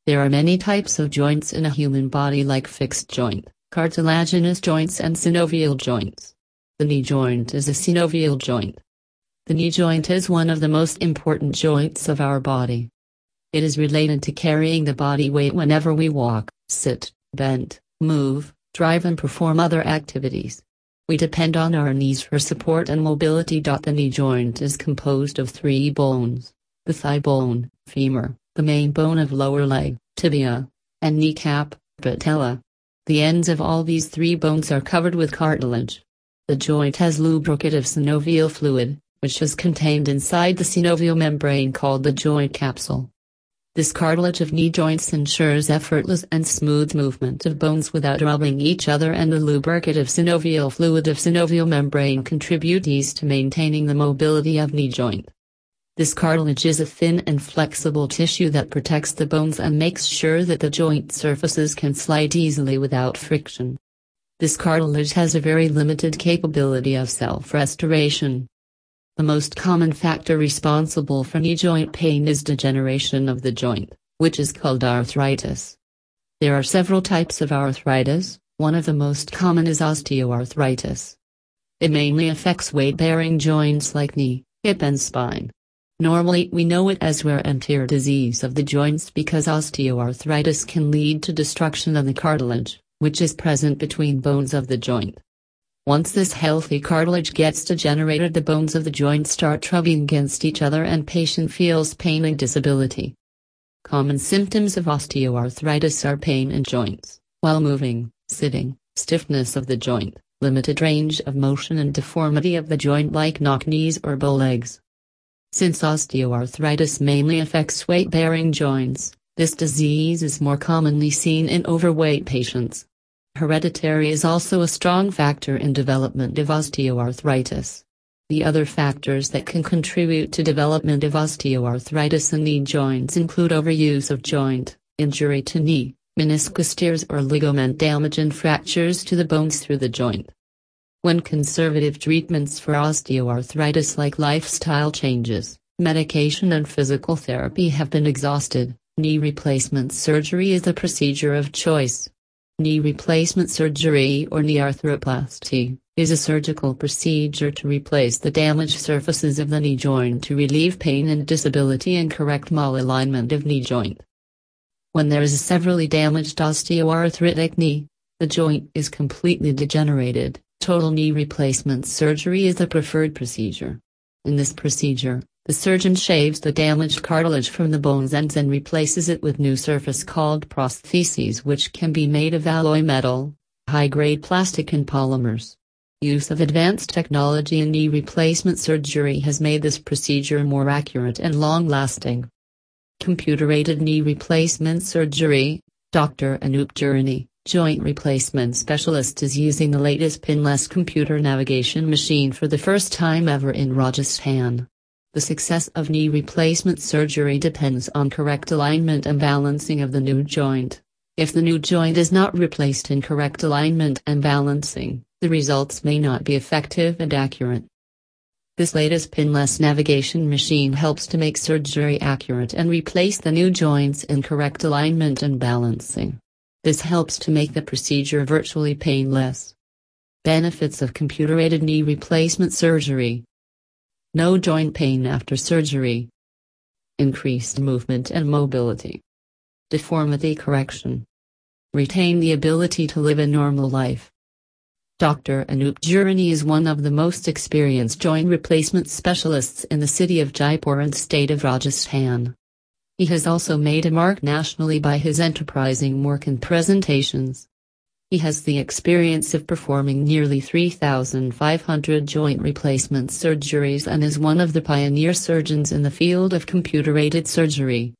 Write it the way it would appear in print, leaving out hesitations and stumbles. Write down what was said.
There are many types of joints in a human body, like fixed joint, cartilaginous joints and synovial joints. The knee joint is a synovial joint. The knee joint is one of the most important joints of our body. It is related to carrying the body weight whenever we walk, sit, bend, move, drive and perform other activities. We depend on our knees for support and mobility. The knee joint is composed of 3 bones: the thigh bone, femur, the main bone of lower leg, tibia, and kneecap, patella. The ends of all these 3 bones are covered with cartilage. The joint has lubricative synovial fluid, which is contained inside the synovial membrane called the joint capsule. This cartilage of knee joints ensures effortless and smooth movement of bones without rubbing each other, and the lubricative synovial fluid of synovial membrane contributes to maintaining the mobility of knee joint. This cartilage is a thin and flexible tissue that protects the bones and makes sure that the joint surfaces can slide easily without friction. This cartilage has a very limited capability of self-restoration. The most common factor responsible for knee joint pain is degeneration of the joint, which is called arthritis. There are several types of arthritis. One of the most common is osteoarthritis. It mainly affects weight-bearing joints like knee, hip and spine. Normally we know it as wear and tear disease of the joints because osteoarthritis can lead to destruction of the cartilage, which is present between bones of the joint. Once this healthy cartilage gets degenerated, the bones of the joint start rubbing against each other and patient feels pain and disability. Common symptoms of osteoarthritis are pain in joints while moving, sitting, stiffness of the joint, limited range of motion and deformity of the joint like knock knees or bow legs. Since osteoarthritis mainly affects weight-bearing joints, this disease is more commonly seen in overweight patients. Hereditary is also a strong factor in development of osteoarthritis. The other factors that can contribute to development of osteoarthritis in knee joints include overuse of joint, injury to knee, meniscus tears or ligament damage and fractures to the bones through the joint. When conservative treatments for osteoarthritis like lifestyle changes, medication and physical therapy have been exhausted, knee replacement surgery is the procedure of choice. Knee replacement surgery or knee arthroplasty is a surgical procedure to replace the damaged surfaces of the knee joint to relieve pain and disability and correct malalignment of knee joint. When there is a severely damaged osteoarthritic knee, the joint is completely degenerated. Total knee replacement surgery is the preferred procedure. In this procedure, the surgeon shaves the damaged cartilage from the bone's ends and replaces it with new surface called prostheses, which can be made of alloy metal, high-grade plastic and polymers. Use of advanced technology in knee replacement surgery has made this procedure more accurate and long-lasting. Computer-aided knee replacement surgery. Dr. Anup Jurani, joint replacement specialist, is using the latest pinless computer navigation machine for the first time ever in Rajasthan. The success of knee replacement surgery depends on correct alignment and balancing of the new joint. If the new joint is not replaced in correct alignment and balancing, the results may not be effective and accurate. This latest pinless navigation machine helps to make surgery accurate and replace the new joints in correct alignment and balancing. This helps to make the procedure virtually painless. Benefits of computer-aided knee replacement surgery. No joint pain after surgery. Increased movement and mobility. Deformity correction. Retain the ability to live a normal life. Dr. Anup Jurani is one of the most experienced joint replacement specialists in the city of Jaipur and state of Rajasthan. He has also made a mark nationally by his enterprising work and presentations. He has the experience of performing nearly 3,500 joint replacement surgeries and is one of the pioneer surgeons in the field of computer-aided surgery.